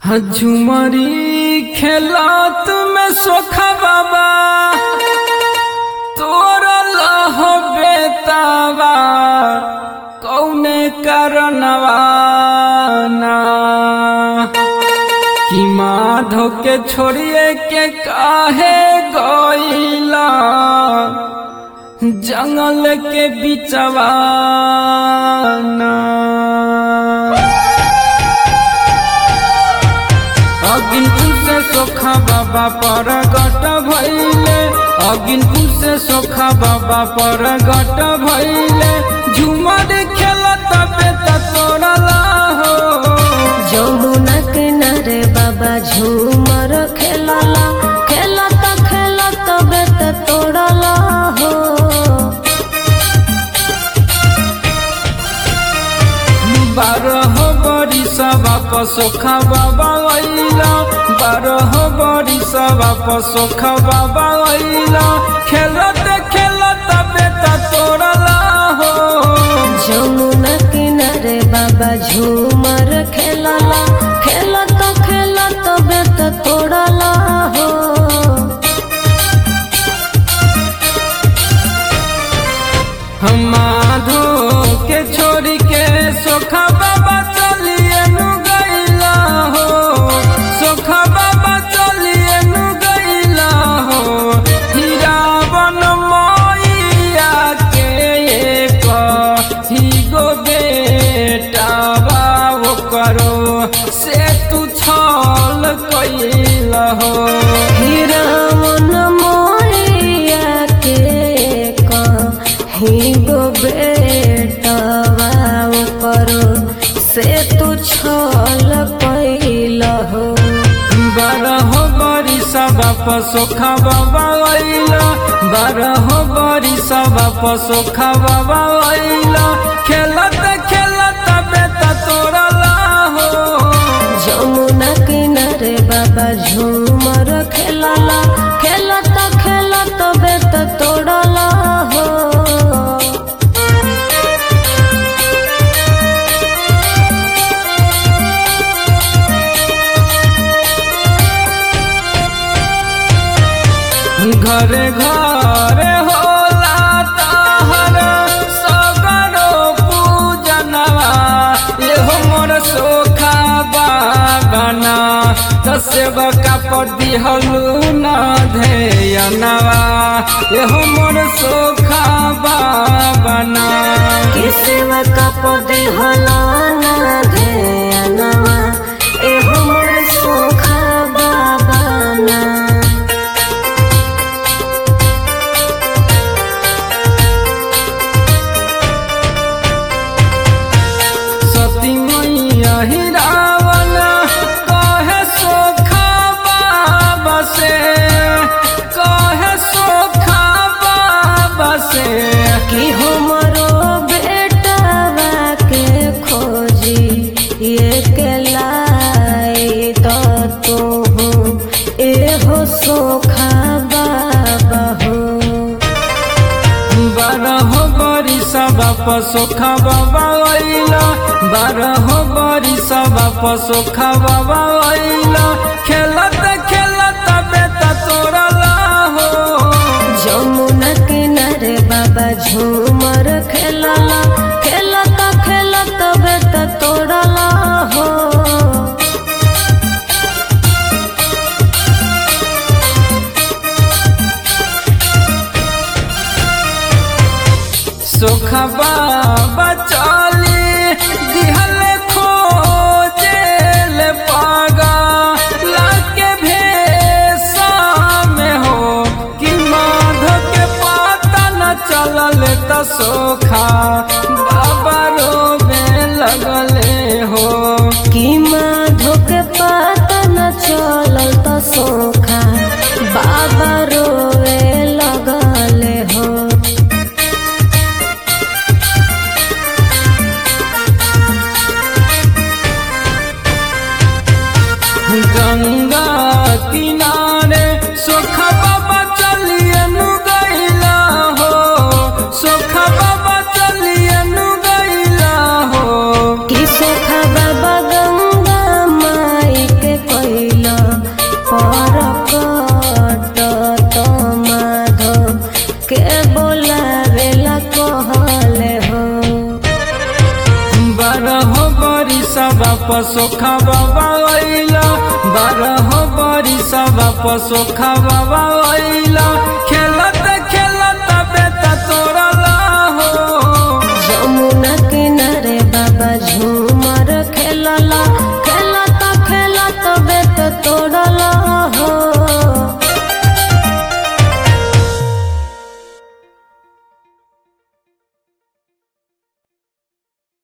झुमरी खेलत में सोखा बाबा तोरल हो बेतावा कौने कारणवा ना कि माधो के छोड़िए के काहे गइला जंगल के बिचवा ना। अगिनपुर से सोखा बाबा परगट भइले, अगिनपुर से सोखा बाबा परगट भइले, झुमर खेलत बेत तोड़ला हो। जमुना किनारे बाबा झूमर खेलला, खेलत खेलत बेत तोड़ला हो। बारह बरिस बाप सोखा बाबा अइला, बारह बरिस बाप सोखा बाबा अइला, खेलत खेलत बेत तोड़ला हो। जमुना किनारे बाबा झूमर खेलला, खेलत खेलत बेत तोड़ला हो। माधो के छोड़ी के सोखा बाबा चलिए नु गइला हो, सोखा बाबा चलिए नु गइला हो। हीरावन मैया के एक हिगो बेटा बाबो करो से तू छल कइला हो। हीरावन मैया के हिगो बेटवा करो से तू छल कैल हो। बारह बरिस बाप सोखा बाबा अइला, बारह बरिस बाप सोखा बाबा अइला, खेलत खेलत बेत तोड़ला हो। जमुना किनारे बाबा झूमर खेलला, खेलत खेलत बेत तोड़ला हो। घरे घरे होला ताहर सगरो पूजनवा, एहो मोर सोखा बाबना दसेबका पर दिहलु न धेयनवा, एहो मोर सोखा बाबना। किसवा कपदे होला ना धेयनवा, एहो मोर सोखा बाबना। सती मैया हिरावन कहे सोखा बाबा से, कहे सोखा बाबा से कि हमरो बेटवा के खोजी ये के लाई तो तू एहो सोखा बाबा हो। बारह बरिस बाप सोखा बाबा अइला, बारह बरिस बाप सोखा बाबा अइला, खेलत खेलत बेत तोड़ला हो। जमुना किनारे बाबा झूमर खेलला, खेलत खेलत बेत तोड़ला हो। सोखा बाबा चली दिहल खोजेल पागा लाके भेसा में हो, कि माधो के पता न चलल त सोखा बाबा रोवे लगले हो। कि माधो के पता न चलल त सोखा बाबा रोवे लगले हो। गंगा किनारे सोखा बाबा चलिए नु गइला हो, सोखा बाबा चलिए नु गइला हो। कि सोखा बाबा गंगा माई के पसोखा बाबा 12 बरिसवा पसोखा बाबा